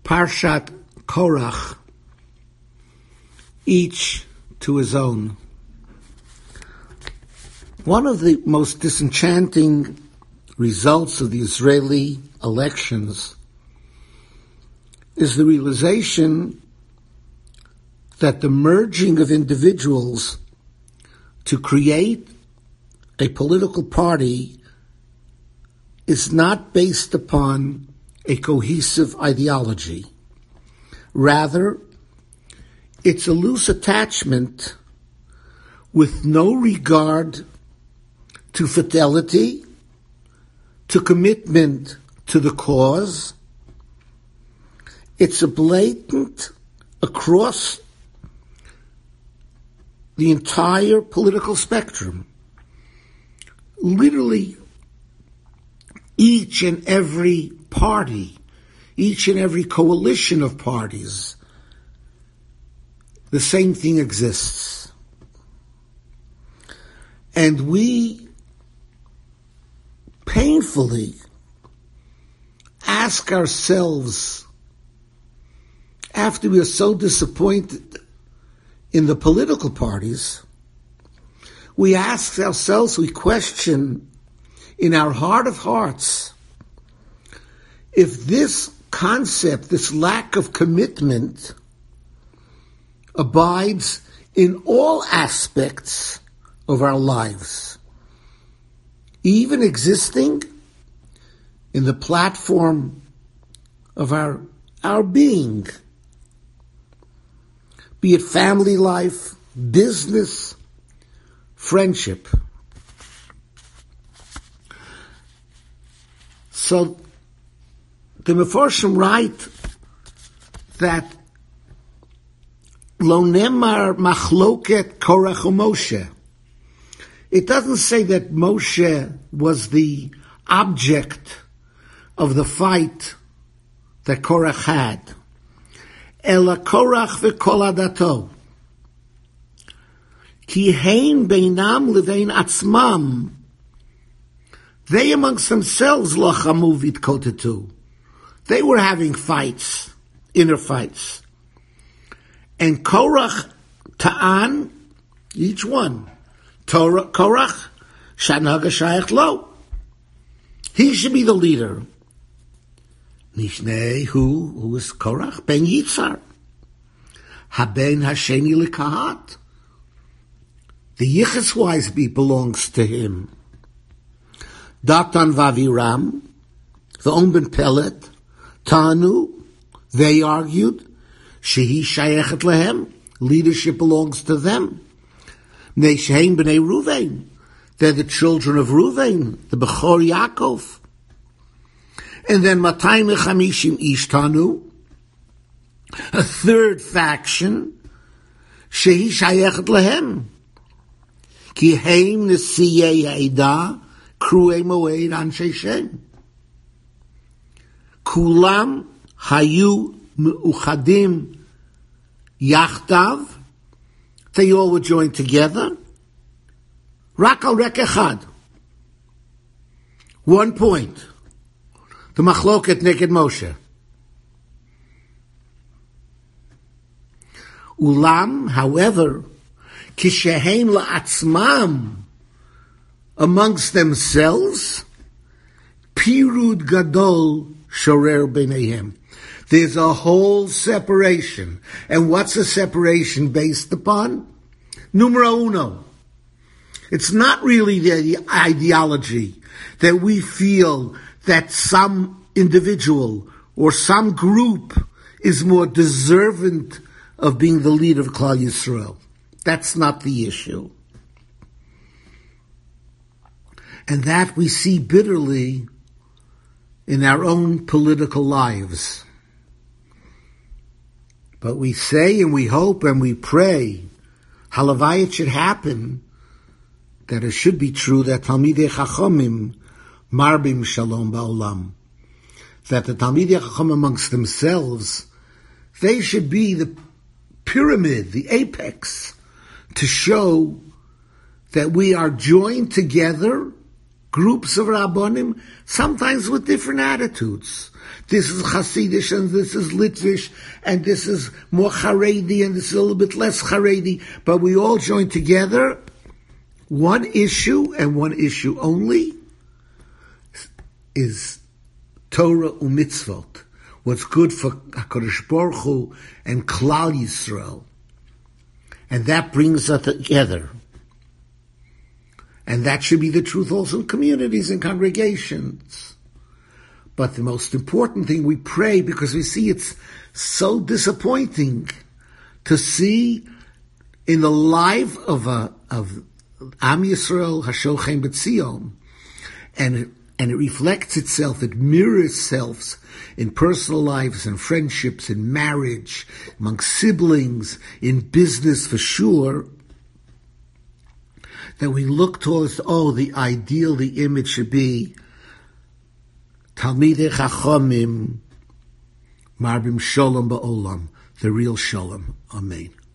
Parshat Korach, each to his own. One of the most disenchanting results of the Israeli elections is the realization that the merging of individuals to create a political party is not based upon a cohesive ideology. Rather, it's a loose attachment with no regard to fidelity, to commitment to the cause. It's a blatant across the entire political spectrum. Literally, each and every party, each and every coalition of parties, the same thing exists. And we painfully ask ourselves, after we are so disappointed in the political parties, we ask ourselves, we question in our heart of hearts, if this concept, this lack of commitment, abides in all aspects of our lives, even existing in the platform of our being, be it family life, business, friendship. So the Mefarshim write that Lo nemar machloket Korach u'Moshe. It doesn't say that Moshe was the object of the fight that Korach had. Ela Korach v'kol adato. Ki hein beinam levein atzmam. They amongst themselves lachamu v'tkotetu. They were having fights, inner fights. And Korach ta'an, each one. Korach, shanaga shayach lo. He should be the leader. Nishnei, who is Korach? Ben Yitzhar. Haben hasheni lekahat. The Yichus Wiseby belongs to him. Datan vaviram, the Ben Pelet, Tanu, they argued, shehi shayechet lehem, leadership belongs to them. Neishein b'nei Ruvain, they're the children of Ruvain, the Bechor Yaakov. And then Matayim Chamishim Ish Tanu, a third faction, shehi shayechet lehem, ki heim nesiyei ha'edah, kruei moed anshe Shem. Kulam hayu meuchadim yachtav. They all were joined together. Rak al rek echad. 1 point. The machloket neked Moshe. Ulam, however, kishehem la'atzmam, amongst themselves, pirud gadol shorer b'neihem. There's a whole separation. And what's a separation based upon? Numero uno. It's not really the ideology that we feel that some individual or some group is more deserving of being the leader of Klal Yisrael. That's not the issue. And that we see bitterly in our own political lives. But we say and we hope and we pray, halavai it should happen, that it should be true that Talmidei Chachamim marbim shalom ba'olam, that the Talmidei Chacham amongst themselves, they should be the pyramid, the apex, to show that we are joined together groups of Rabbonim, sometimes with different attitudes. This is Hasidish, and this is Litvish, and this is more Haredi, and this is a little bit less Haredi, but we all join together. One issue, and one issue only, is Torah u'mitzvot, what's good for HaKadosh Baruch Hu and Klal Yisrael. And that brings us together. And that should be the truth also in communities and congregations. But the most important thing, we pray, because we see it's so disappointing to see in the life of Am Yisrael Hashochem B'Tzion, and it reflects itself, it mirrors itself in personal lives and friendships, in marriage, among siblings, in business for sure, that we look towards, the ideal, the image should be Talmidei Chachamim Marbim Shalom Ba'olam, the real Shalom. Amen.